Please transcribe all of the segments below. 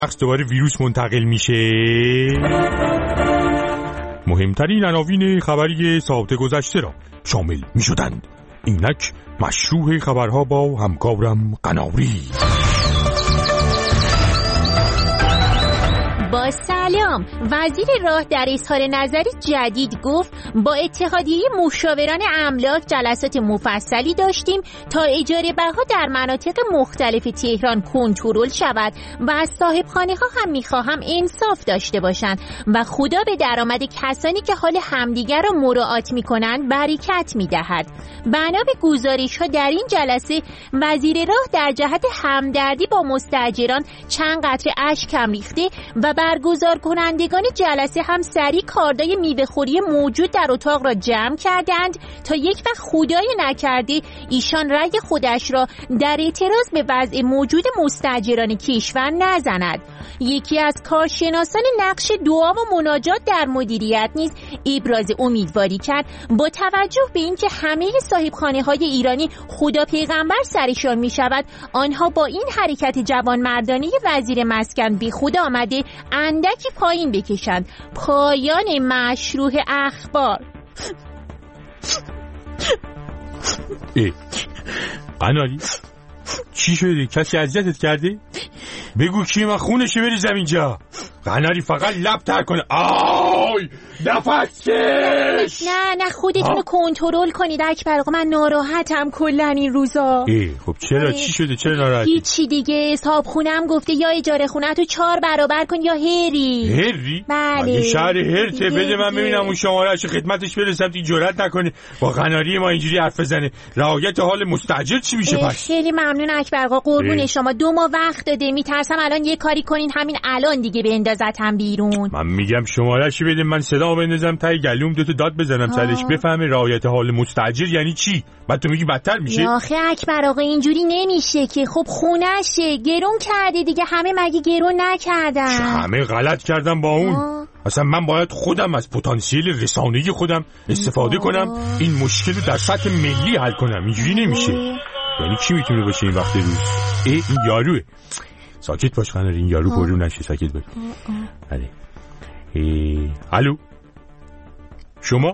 دوباره ویروس منتقل میشه. مهمترین عناوین خبری ساعت گذشته را شامل میشدند. اینک مشروع خبرها با همکارم قناری. با سلام. وزیر راه در اظهار نظری جدید گفت با اتحادیه مشاوران املاک جلسات مفصلی داشتیم تا اجاره بها در مناطق مختلف تهران کنترل شود و از صاحبخانه‌ها هم می‌خواهم انصاف داشته باشند و خدا به درآمد کسانی که حال همدیگر را مراعات می‌کنند برکت می‌دهد. بنا به گزارش‌ها در این جلسه وزیر راه در جهت همدردی با مستاجران چند قطره اشک هم ریخته و برگزار کنندگان جلسه هم سریع کاردای میوه‌خوری موجود در اتاق را جمع کردند تا یک وقت خدای نکرده ایشان رأی خودش را در اعتراض به وضع موجود مستاجران کشور نزند. یکی از کارشناسان نقش دعا و مناجات در مدیریت نیز ابراز امیدواری کرد با توجه به اینکه همه صاحبخانه‌های ایرانی خدا پیغمبر سرشان می‌شود، آنها با این حرکت جوانمردانه وزیر مسکن به خود آمده اندکی پایین بکشند. پایان مشروع اخبار. قناری چی شده؟ کسی اذیتت کرده؟ بگو کی، من خونشه بریزم اینجا. قناری فقط لب تر کنه. آی نفس کش. نه خودتونو کنترل کنید اکبر آقا، من ناراحتم کلن این روزا. خب چرا؟ چی شده؟ چرا ناراحتی؟ هیچی دیگه. صاحب خونم گفته یا اجاره خونه تو 4 برابر کن یا هری. هری؟ بله. شهر هرته. بده من ببینم اون شماره‌اش خدمتش برسم دیگه جرئت نکنه با قناری ما اینجوری حرف بزنه. رعایت حال مستاجر چی میشه پس؟ خیلی ممنون اکبر آقا، قربون شما. 2 ماه وقت داده، میترسم الان یه کاری کنین همین الان دیگه بندازتم بیرون. من میگم شماره‌اش بده، من صدا بندازم تای گلوم 2 تا داد بزنم سرش بفهمه رعایت حال مستاجر یعنی چی. بعد تو میگی بدتر میشه. آخه اکبر آقا اینجوری نمیشه که. خب خونه‌شه، گرون کرده دیگه. همه مگه گرون نکردن؟ همه غلط کردن با اون. اصلا من باید خودم از پتانسیل رسانه‌ای خودم استفاده کنم، این مشکل رو در سطح ملی حل کنم. اینجوری نمیشه. یعنی کی میتونه باشه این وقت روز؟ این یاروه. ساکت باش قناری، این یارو پرو نشه. ساکت باش. بله. الو شما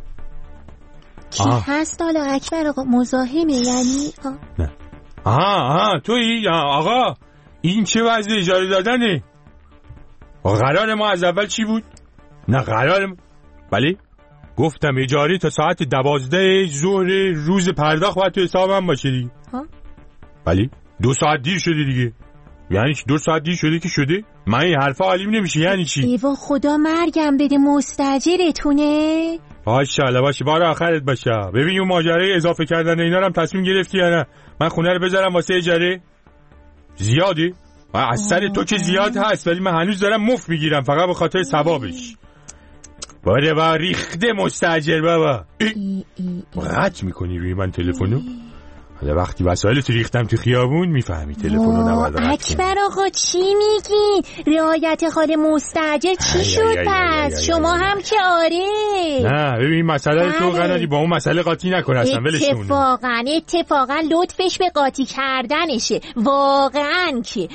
کی هست حالا اکبر آقا؟ مزاحمه یعنی؟ نه تویی آقا؟ این چه وضع اجاره دادنه؟ قرار ما از اول چی بود؟ نه قرار بله گفتم اجاره تا ساعت 12 ظهر روز پرداخت باید تو حسابم باشه دیگه. بله 2 ساعت دیر شده دیگه. یعنی 2 ساعت دیر شده که شده؟ من این حرفا حالیم نمیشه. یعنی چی؟ ایوا خدا مرگم بده مستاجرتونه. ماشاءالله باشه، بار آخرت باشه. ببین اون ماجرای اضافه کردن اینا رو هم تصمیم گرفتی یا نه؟ من خونه رو بذارم واسه اجاره؟ زیاده؟ از سر تو که زیاد هست، ولی من هنوز دارم مفت میگیرم فقط به خاطر ثوابش. باره با ریخته مستاجر بابا. قطع میکنی روی من تلفنو؟ حالا وقتی وسایلت ریختم تو خیابون میفهمی تلفنو نباید قطع کنی. اکبر آقا چی میگی؟ رعایت حال مستاجر چی شد پس؟ شما هم که آره. نه ببین مسئله تو قناری با اون مسئله قاطی نکن اصلا، ولش کن. اتفاقا لطفش به قاطی کردنشه. واقعا که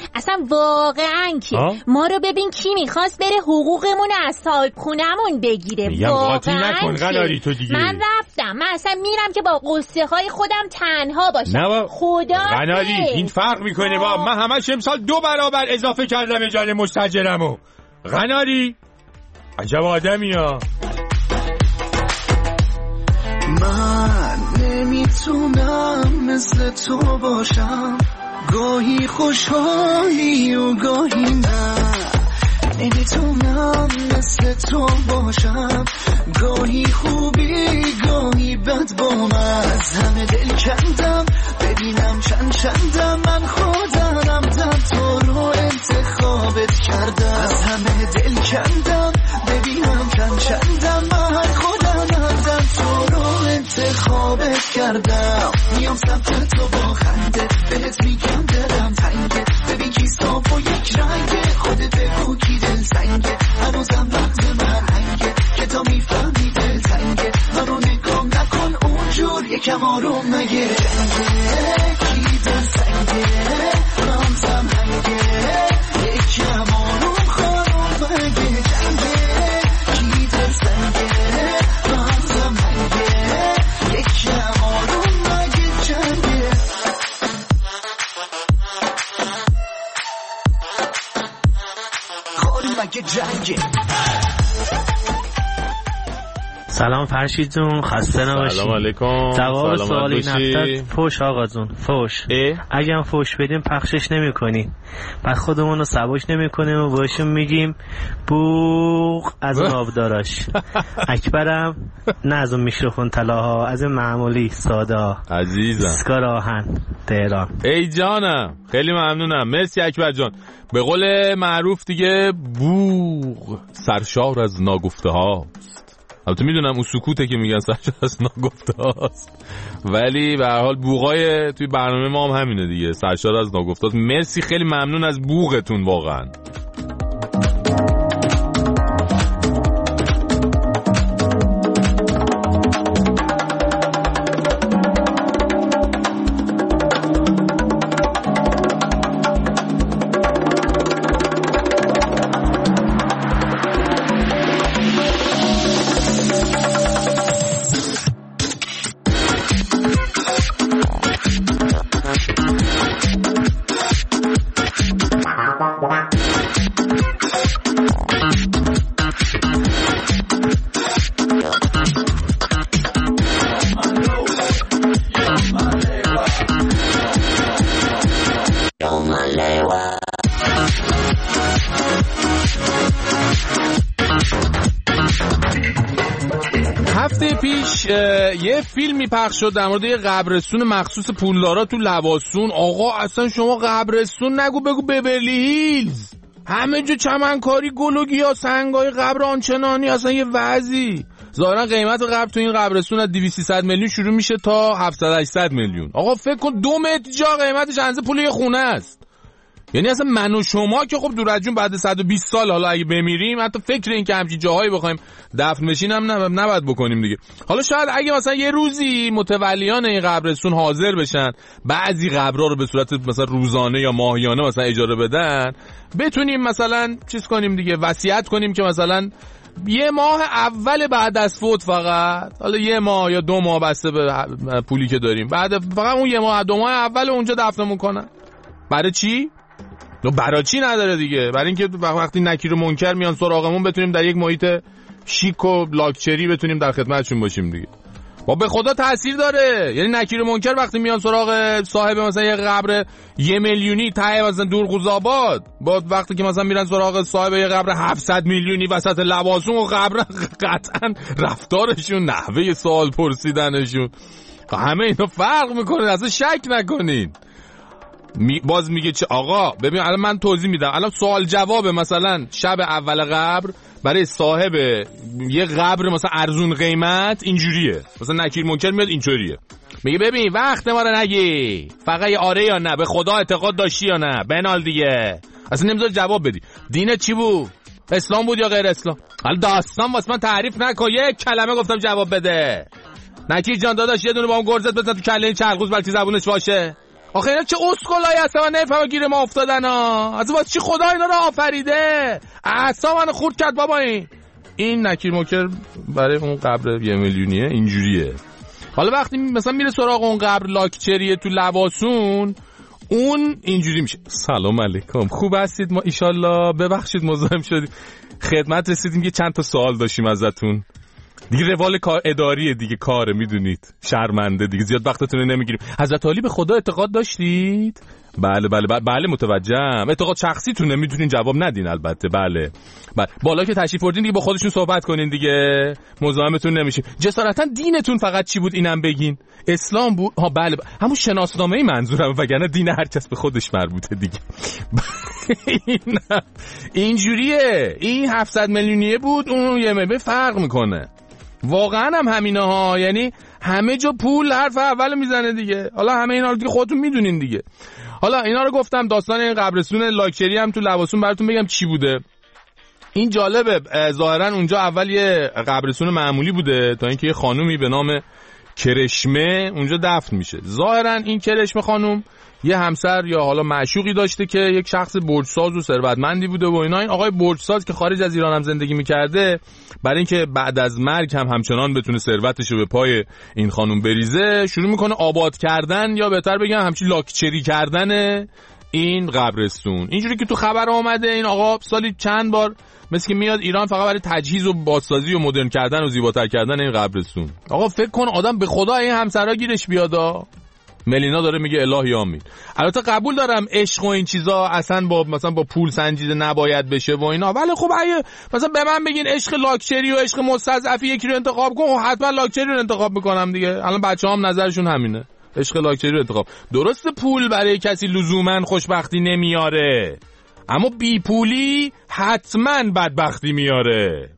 ما رو ببین کی میخواست بره حقوقمون از صاحب خونمون بگیره. میگم قاطی نکن قناری تو دیگه. من رفتم، من اصلا میرم که با قصه های خودم تنها باشم. خدا قناری این فرق میکنه با من همش امسال 2 برابر اضافه کردم اجاره مستاجرمو. قناری عجب آدمی ها. من نمیتونم مثل تو باشم، گاهی خوشحالی و گاهی نه. نمیتونم مثل تو باشم، گاهی خوبی گاهی بد با من. از همه دل کندم ببینم چندم، من خودم تو رو انتخابت کردم. از همه دل کندم ببینم چندم، من خودم تو رو انتخابت کردم. میام سمت تو با خنده، بهت میگم دلم تنگه. ببین کی صاف و یک رنگه، خودت بگو کی دل سنگه. هنوزم وقت من هنگه که تا میفهمی دل تنگه. منو نگاه نکن اونجور یکم آروم مگه. کی دل سنگه هنوزم هنگه یکم مگه جنگه. سلام فرشید جون، خسته نباشی. سلام علیکم. جواب سوال این هفته فوش آقا جون، فوش. اگه هم فوش بدیم پخشش نمی کنی، بعد خودمون رو سباش نمی کنیم و باشیم میگیم بوق از اون آبداراش. اکبرم نه از اون میکروفون طلاها، از این معمولی ساده ها عزیزم. اسکار آهن تهران. ای جانم خیلی ممنونم، مرسی اکبر جان. به قول معروف دیگه بوق سرشار از ناگفته هاست. البته میدونم اون سکوته که میگن سرشار از ناگفته هاست، ولی به هر حال بوقای توی برنامه ما هم همینه دیگه، سرشار از ناگفته هاست. مرسی، خیلی ممنون از بوقتون واقعا. هفته پیش یه فیلمی پخش شد در مورد یه قبرستون مخصوص پولدارا تو لواسون. آقا اصلا شما قبرستون نگو بگو ببرلی هیلز، همه جا چمنکاری، گل و گیاه، سنگای قبر آنچنانی، اصلا یه وضعی. ظاهرا قیمت قبر تو این قبرستون از 200-300 میلیون شروع میشه تا 700-800 میلیون. آقا فکر کن 2 متر جا قیمتش اندازه پول یه خونه است. یعنی اصلا من و شما که خب دور از جون بعد 120 سال حالا اگه بمیریم حتی فکر این که همچین جاهایی بخوایم دفن بشیم هم نباید بکنیم دیگه. حالا شاید اگه مثلا یه روزی متولیان این قبرستون حاضر بشن بعضی قبرها رو به صورت مثلا روزانه یا ماهیانه مثلا اجاره بدن، بتونیم مثلا چیز کنیم دیگه، وصیت کنیم که مثلا یه ماه اول بعد از فوت فقط، حالا یه ماه یا 2 ماه بسته به پولی که داریم، بعد فقط اون یه ماه 2 ماه اول اونجا دفنمون کنن. برای چی؟ برای چی نداره دیگه، برای اینکه وقتی نکیر و منکر میان سراغمون بتونیم در یک محیط شیک و لاکچری بتونیم در خدمتشون باشیم دیگه. با به خدا تاثیر داره. یعنی نکیر و منکر وقتی میان سراغ صاحب مثلا یه قبر 1 میلیونی ته مثلا دورقوزآباد، با وقتی که مثلا میرن سراغ صاحب یه قبر 700 میلیونی وسط لواسون و قبر، قطعا رفتارشون، نحوه سوال پرسیدنشون، همه اینا فرق میکنه، اصلا شک نکنین. باز میگه چه آقا ببین الان من توضیح میدم. الان سوال جواب مثلا شب اول قبر برای صاحب یه قبر مثلا ارزون قیمت اینجوریه، مثلا نکیر منکر میاد اینجوریه میگه ببین وقت ما رو نگی، فقط آره یا نه، به خدا اعتقاد داشتی یا نه، بنال دیگه. اصلا نمیذاره جواب بدی. دینت چی بود؟ اسلام بود یا غیر اسلام؟ حالا داستان واسه من تعریف نکن، یک کلمه گفتم جواب بده. نکیر جان داداش یه دونه با اون گرزت بزن تو کله این چرخوز بلکه زبونش باشه. آخه اینا چه اسکلایی هستن من نفهمم گیر ما افتادن ها. از واسه چی خدا اینا رو آفریده؟ اعصاب منو خورد کرد بابا. این نکیر منکر برای اون قبر 1 میلیونیه اینجوریه. حالا وقتی مثلا میره سراغ اون قبر لاکچریه تو لواسون، اون اینجوری میشه. سلام علیکم، خوب هستید؟ ما ایشالله، ببخشید مزاحم شدیم، خدمت رسیدیم، یه چند تا سوال داشتیم ازتون دیگه. روال کار اداریه دیگه، کاره میدونید، شرمنده دیگه، زیاد وقتتون رو نمیگیریم. حضرت علی به خدا اعتقاد داشتید؟ بله متوجهم. اعتقاد شخصیتونه، میتونین جواب ندین البته. بله بالا که تشریف بردین دیگه با خودشون صحبت کنین دیگه، مزاحمتون نمیشیم. جسارتا دینتون فقط چی بود اینم بگین؟ اسلام بود؟ ها بله همون شناسنامه‌ای منظورم، وگرنه دین هر کس به خودش مربوطه دیگه. اینجوریه. این 700 میلیونیه بود، اون 1 میلیون فرق میکنه. واقعا هم همینه ها، یعنی همه جا پول حرف اول میزنه دیگه. حالا همه اینا رو دیگه خودتون میدونین دیگه. حالا اینا رو گفتم، داستان این قبرستون لاکچری هم تو لواسون براتون بگم چی بوده. این جالبه، ظاهرا اونجا اول یه قبرستون معمولی بوده تا اینکه یه خانومی به نام کرشمه اونجا دفن میشه. ظاهرا این کرشمه خانوم یه همسر یا حالا معشوقی داشته که یک شخص برجساز و ثروتمندی بوده و اینا. این آقای برجساز که خارج از ایران هم زندگی میکرده، برای اینکه بعد از مرگ هم همچنان بتونه ثروتش رو به پای این خانوم بریزه، شروع میکنه آباد کردن یا بهتر بگم همچین لاکچری کردن این قبرستون. اینجوری که تو خبر آمده این آقا سالی چند بار مثل که میاد ایران فقط برای تجهیز و بازسازی و مدرن کردن و زیباتر کردن این قبرستون. آقا فکر کن آدم به خدا این همسرا گیرش بیادا. ملینا داره میگه الهی آمین. البته قبول دارم عشق و این چیزا اصلا مثلا با پول سنجیده نباید بشه و اینا، ولی خب اگه مثلا به من بگین عشق لاکچری و عشق مستضعفی یکی رو انتخاب کن، حتما لاکچری رو انتخاب میکنم دیگه. الان بچه‌هام نظرشون همینه، عشق لاکچری رو انتخاب. درسته پول برای کسی لزوما خوشبختی نمیاره، اما بی پولی حتما بدبختی میاره.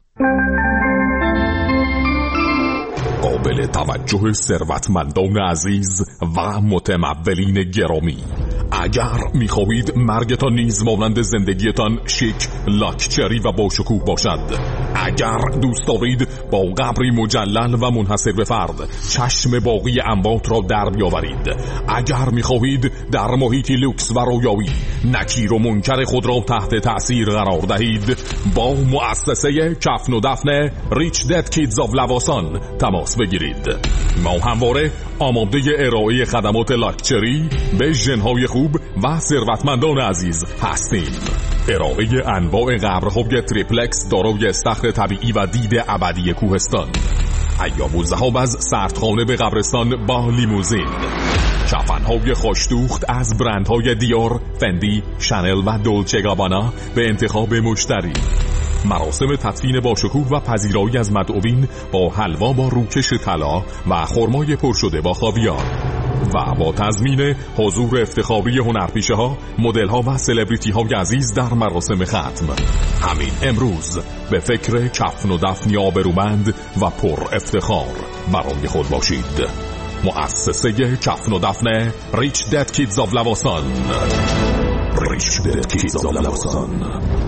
قابل توجه ثروتمندان عزیز و متمولین گرامی، اگر میخواهید مرگتان نیز مانند زندگیتان شیک، لاکچری و با شکوه باشد، اگر دوست دارید با قبری مجلل و منحصر به فرد چشم باقی اموات را در بیاورید، اگر میخواهید در محیطی لوکس و رویایی نکیر و منکر خود را تحت تأثیر قرار دهید، با مؤسسه کفن و دفن ریچ دد کیدز آف لواسان تماس بگیرید. ما همواره آماده ارائه خدمات لاکچری به ژن‌های خوب و ثروتمندان عزیز هستیم. ارائه انواع قبرهای تریپلکس دارای استخر طبیعی و دید ابدی کوهستان، ایام الذهاب از سردخانه به قبرستان با لیموزین، کفن‌های خوش‌دوخت از برندهای دیور، فندی، شانل و دولچه گابانا به انتخاب مشتری، مراسم تدفین با شکوه و پذیرایی از مدعوین با حلوا با روکش طلا و خرمای پر شده با خاویار و با تضمین حضور افتخاری هنرپیشه ها، مدل ها و سلبریتی های عزیز در مراسم ختم. همین امروز به فکر کفن و دفنی آبرومند و پر افتخار برای خود باشید. مؤسسه کفن و دفن ریچ دد کیدز آف لواسان. ریچ دد کیدز آف لواسان.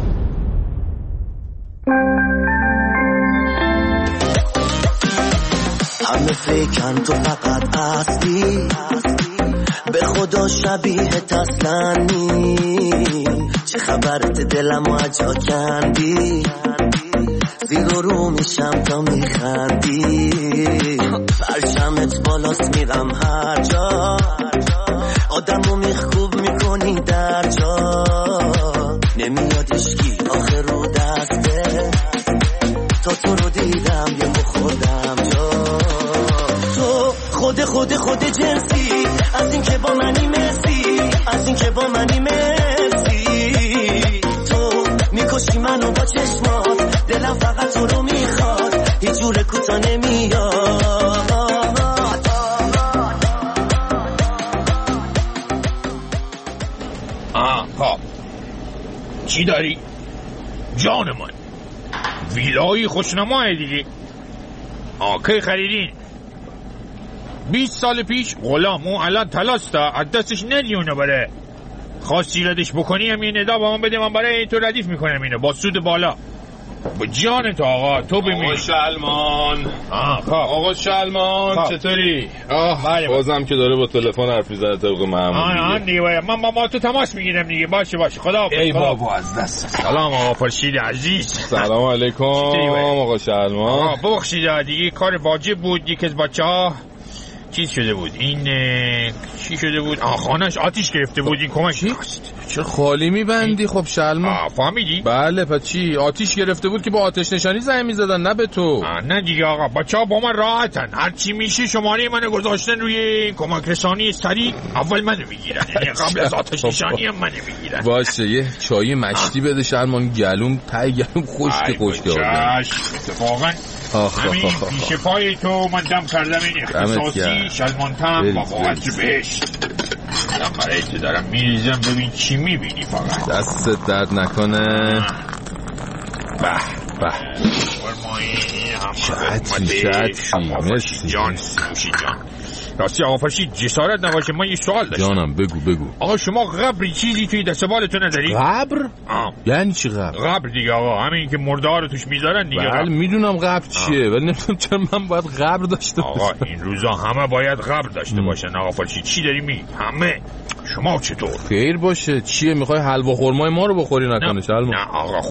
همه فکرن تو فقط اصلی، به خدا شبیه تسلنی، چه خبرت دلم و اجا کندی، زیر و رو میشم تا میخندی، پرشمت بالاست میرم هر جا، آدمو میخکوب میکنی در جا، نمیاد اشکی آخر رو دسته، تا تو رو دیدم یه مخوردم جا، تو خود جنسی، از این که با منی مرسی، از این که با منی مرسی، تو میکشی منو با چشمات، دلم فقط تو رو میخواد، هیچ جور کوتا نمیاد. خب چی داری؟ جان من ویلای خوشنمای دیگه. کی خریدین؟ 20 سال پیش. غلام اون الان تلاستا از دستش ندیونه بره، خواستی ردش بکنی هم یه ندا با من بده، من برای تو ردیف میکنم اینو با سود بالا. با جان تو آقا، تو ببین. آقا شلمان. خب آقا شلمان چطوری؟ بازم که داره با تلفن حرف میزنه طبق معمول دیگه. من با تو تماس میگیرم دیگه. باشه خدا. ای بابا از دست. سلام آقا فرشید عزیز. سلام علیکم آقا شلمان. ببخشید دیگه کار واجب بود، یکی از بچه‌ها چیز شده بود. این چی شده بود؟ خانه‌اش آتیش گرفته بود. این کمک چه خالی میبندی؟ خب شلمان فهمیدی؟ بله پس چی؟ آتیش گرفته بود که با آتش نشانی زنگ میزدن، نه به تو. نه دیگه آقا، بچه‌ها با من راحتن، هر چی میشه شماره منو گذاشتن روی کمک رسانی سریع، اول منو میگیرن، یعنی قبل از آتش نشانی هم منو میگیرن. باشه یه چای مشتی بده شلمان، گلوم خشک اتفاقا همین پیش پای تو من دم کردم، این اختصاصی شلمان تم با قوت بهشت. الان برای تو دارم میریزم، ببین چی میبینی. فقط دستت درد نکنه. به مرسی جان. راستی آقا فرشید جسارت نباشه من یه سوال داشتم. جانم بگو. آقا شما قبری چیزی توی دست بالتون نداری؟ قبر؟ یعنی چی قبر؟ قبر دیگه آقا، همین که مرده رو توش میذارن دیگه. بله میدونم قبر چیه، ولی نمیدونم چرا من باید قبر داشته باشم. آقا این روزا همه باید قبر داشته باشن. آقا فرشید چی داری میگی؟ همه. شما چطور؟ خیر باشه. چیه میخوای حلوا خرمای ما رو بخوری نکنه شلمان؟ نه آقا